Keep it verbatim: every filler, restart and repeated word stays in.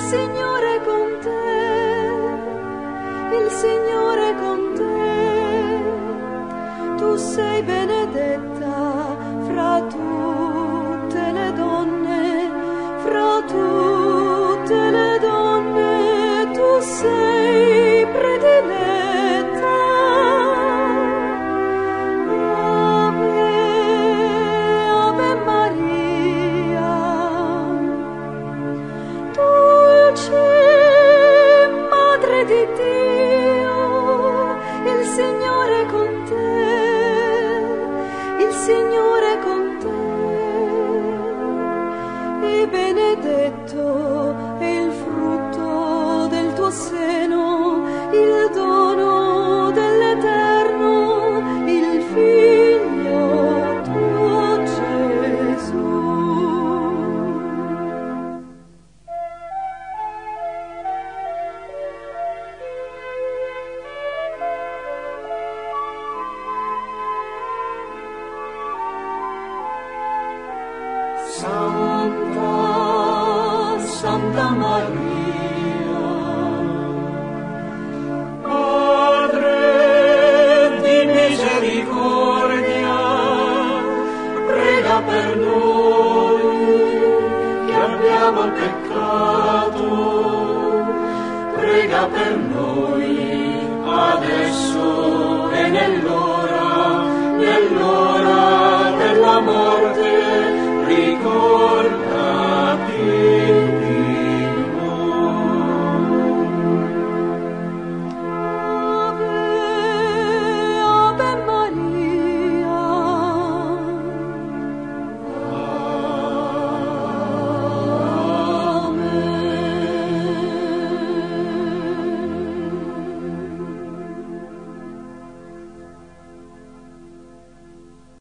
Signore con te, il Signore con te, tu sei benedetta fra tutte le donne, fra tutte le donne, tu sei prediletta. Ave, Ave Maria, Madre di Dio, il Signore con te, il Signore con te, e benedetto è il frutto del tuo seno, il dono dell'Eterno, il Figlio tuo Gesù. Santa, Santa Maria, Madre di misericordia, prega per noi che abbiamo peccato, prega per noi adesso e nell'ora, nell'ora della morte. Ricorda